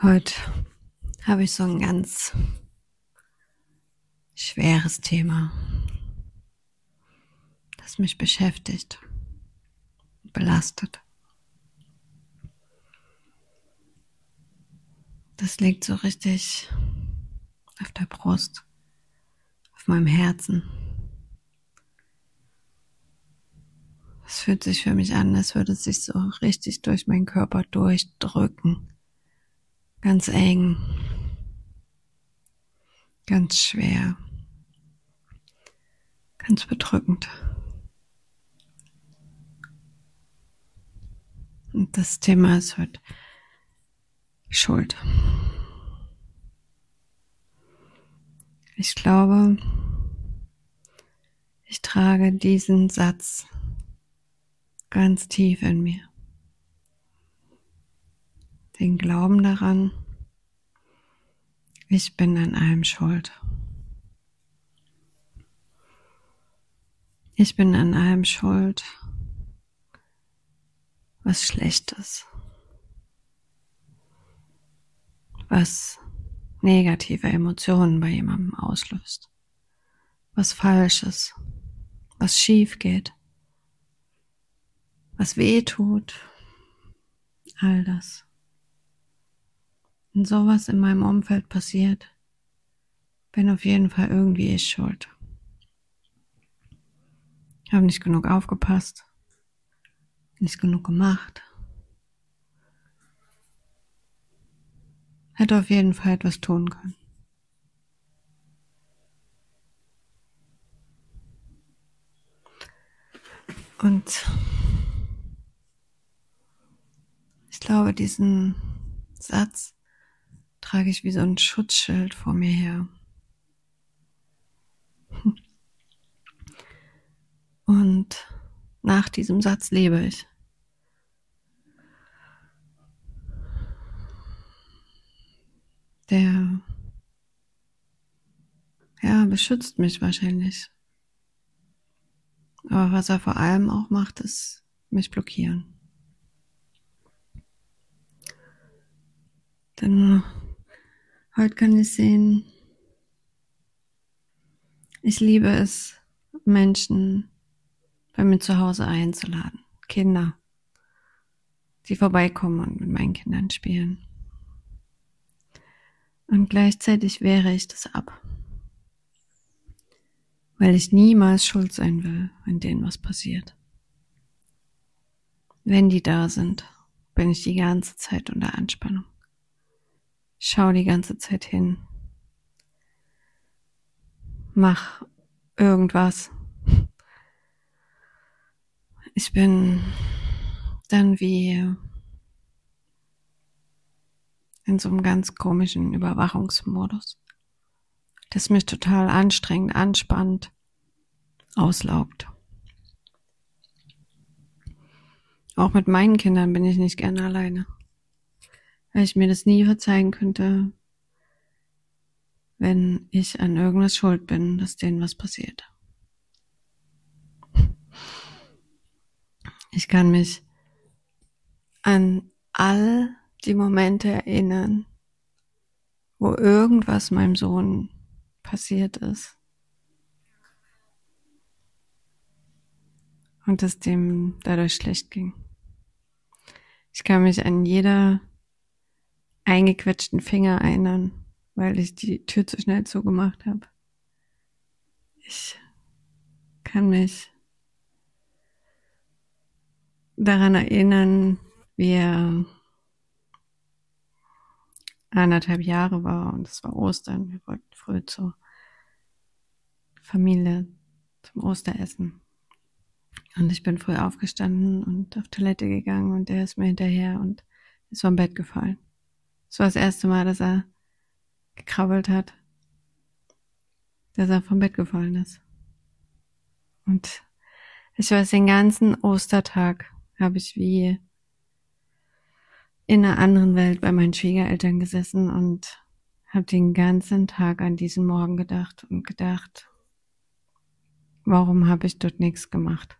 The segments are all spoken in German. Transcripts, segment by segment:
Heute habe ich so ein ganz schweres Thema, das mich beschäftigt, belastet. Das liegt so richtig auf der Brust, auf meinem Herzen. Es fühlt sich für mich an, als würde es sich so richtig durch meinen Körper durchdrücken. Ganz eng, ganz schwer, ganz bedrückend. Und das Thema ist heute Schuld. Ich glaube, ich trage diesen Satz ganz tief in mir. Den Glauben daran, ich bin an allem schuld. Ich bin an allem schuld, was schlecht ist, was negative Emotionen bei jemandem auslöst, was falsch ist, was schief geht, was weh tut, all das. Wenn sowas in meinem Umfeld passiert, bin auf jeden Fall irgendwie ich schuld. Ich habe nicht genug aufgepasst, nicht genug gemacht. Hätte auf jeden Fall etwas tun können. Und ich glaube, diesen Satz trage ich wie so ein Schutzschild vor mir her. Und nach diesem Satz lebe ich. Der beschützt mich wahrscheinlich. Aber was er vor allem auch macht, ist mich blockieren. Denn heute kann ich sehen, ich liebe es, Menschen bei mir zu Hause einzuladen. Kinder, die vorbeikommen und mit meinen Kindern spielen. Und gleichzeitig wehre ich das ab. Weil ich niemals schuld sein will, wenn denen was passiert. Wenn die da sind, bin ich die ganze Zeit unter Anspannung. Ich schaue die ganze Zeit hin. Mach irgendwas. Ich bin dann wie in so einem ganz komischen Überwachungsmodus, das mich total anstrengend, anspannt, auslaugt. Auch mit meinen Kindern bin ich nicht gerne alleine, weil ich mir das nie verzeihen könnte, wenn ich an irgendwas schuld bin, dass denen was passiert. Ich kann mich an all die Momente erinnern, wo irgendwas meinem Sohn passiert ist und es dem dadurch schlecht ging. Ich kann mich an jeder eingequetschten Finger erinnern, weil ich die Tür zu schnell zugemacht habe. Ich kann mich daran erinnern, wie er 1,5 Jahre war und es war Ostern. Wir wollten früh zur Familie zum Osteressen. Und ich bin früh aufgestanden und auf Toilette gegangen und er ist mir hinterher und ist vom Bett gefallen. Es war das erste Mal, dass er gekrabbelt hat, dass er vom Bett gefallen ist. Und ich weiß, den ganzen Ostertag habe ich wie in einer anderen Welt bei meinen Schwiegereltern gesessen und habe den ganzen Tag an diesen Morgen gedacht und gedacht, warum habe ich dort nichts gemacht?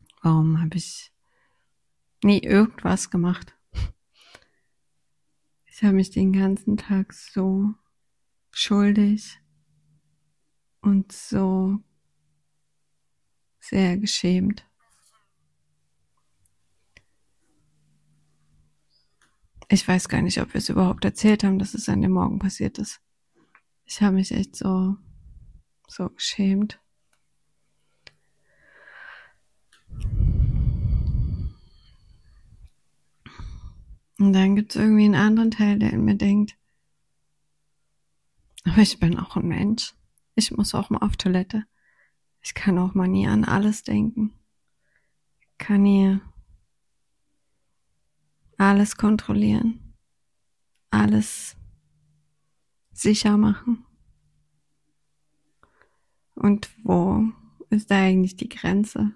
Warum habe ich nie irgendwas gemacht? Ich habe mich den ganzen Tag so schuldig und so sehr geschämt. Ich weiß gar nicht, ob wir es überhaupt erzählt haben, dass es an dem Morgen passiert ist. Ich habe mich echt so geschämt. Und dann gibt es irgendwie einen anderen Teil, der in mir denkt, aber ich bin auch ein Mensch. Ich muss auch mal auf Toilette. Ich kann auch mal nie an alles denken. Kann nie alles kontrollieren. Alles sicher machen. Und wo ist da eigentlich die Grenze?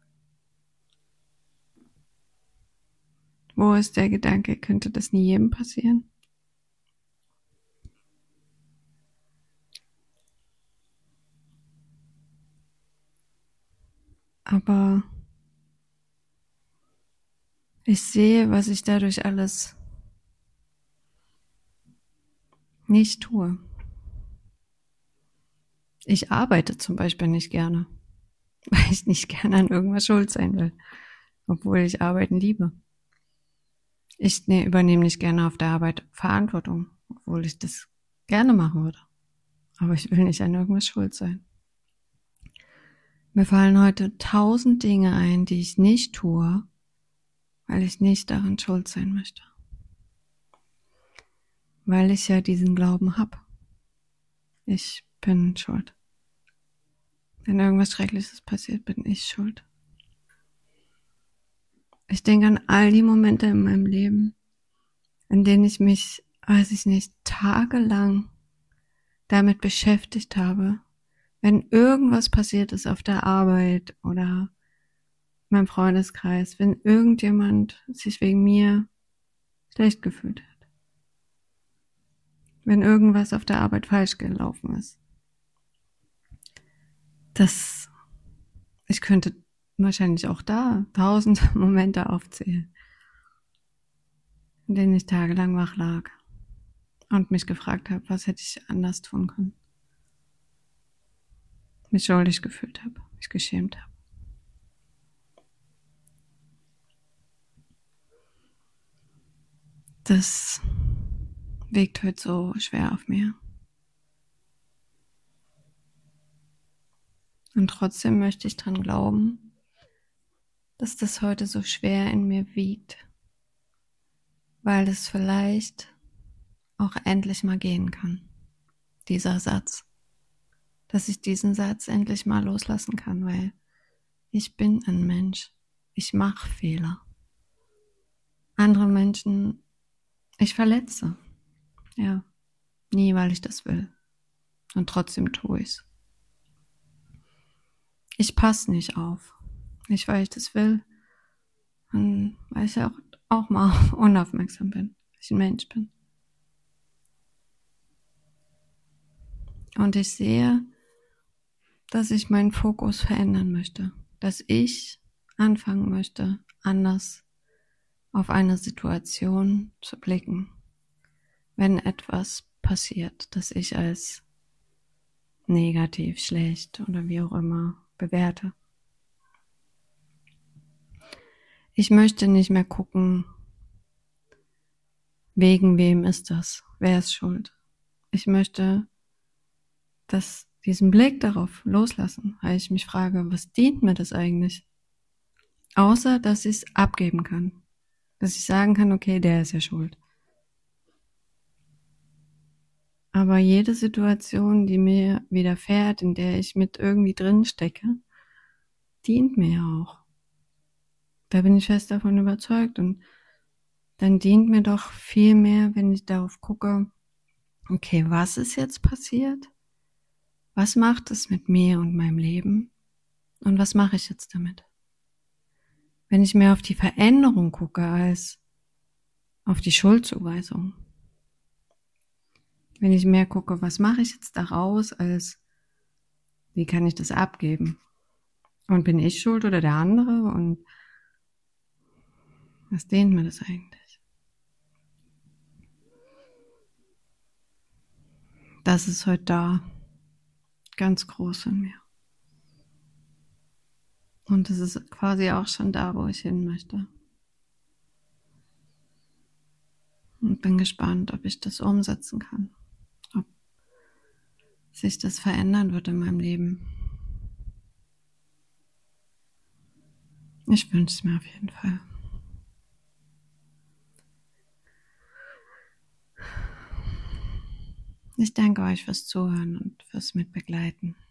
Wo ist der Gedanke, könnte das nie jedem passieren? Aber ich sehe, was ich dadurch alles nicht tue. Ich arbeite zum Beispiel nicht gerne, weil ich nicht gerne an irgendwas schuld sein will, obwohl ich Arbeiten liebe. Ich übernehme nicht gerne auf der Arbeit Verantwortung, obwohl ich das gerne machen würde. Aber ich will nicht an irgendwas schuld sein. Mir fallen heute 1000 Dinge ein, die ich nicht tue, weil ich nicht daran schuld sein möchte. Weil ich ja diesen Glauben habe. Ich bin schuld. Wenn irgendwas Schreckliches passiert, bin ich schuld. Ich denke an all die Momente in meinem Leben, in denen ich mich, weiß ich nicht, tagelang damit beschäftigt habe, wenn irgendwas passiert ist auf der Arbeit oder in meinem Freundeskreis, wenn irgendjemand sich wegen mir schlecht gefühlt hat, wenn irgendwas auf der Arbeit falsch gelaufen ist. Ich könnte wahrscheinlich auch da 1000 Momente aufzählen, in denen ich tagelang wach lag und mich gefragt habe, was hätte ich anders tun können. Mich schuldig gefühlt habe, mich geschämt habe. Das wiegt heute so schwer auf mir. Und trotzdem möchte ich dran glauben, dass das heute so schwer in mir wiegt, weil es vielleicht auch endlich mal gehen kann, dieser Satz. Dass ich diesen Satz endlich mal loslassen kann, weil ich bin ein Mensch. Ich mache Fehler. Andere Menschen, ich verletze. Ja, nie, weil ich das will. Und trotzdem tue ich's. Ich passe nicht auf. Nicht, weil ich das will. Und weil ich auch mal unaufmerksam bin. Weil ich ein Mensch bin. Und ich sehe, dass ich meinen Fokus verändern möchte. Dass ich anfangen möchte, anders auf eine Situation zu blicken, wenn etwas passiert, das ich als negativ, schlecht oder wie auch immer bewerte. Ich möchte nicht mehr gucken, wegen wem ist das, wer ist schuld. Ich möchte diesen Blick darauf loslassen, weil ich mich frage, was dient mir das eigentlich? Außer, dass ich es abgeben kann. Dass ich sagen kann, okay, der ist ja schuld. Aber jede Situation, die mir widerfährt, in der ich mit irgendwie drin stecke, dient mir ja auch. Da bin ich fest davon überzeugt. Und dann dient mir doch viel mehr, wenn ich darauf gucke, okay, was ist jetzt passiert? Was macht es mit mir und meinem Leben? Und was mache ich jetzt damit? Wenn ich mehr auf die Veränderung gucke als auf die Schuldzuweisung. Wenn ich mehr gucke, was mache ich jetzt daraus, als wie kann ich das abgeben? Und bin ich schuld oder der andere? Und was dient mir das eigentlich? das ist heute da, ganz groß in mir. Und es ist quasi auch schon da, wo ich hin möchte. Und bin gespannt, ob ich das umsetzen kann. Ob sich das verändern wird in meinem Leben. Ich wünsche es mir auf jeden Fall. Ich danke euch fürs Zuhören und fürs Mitbegleiten.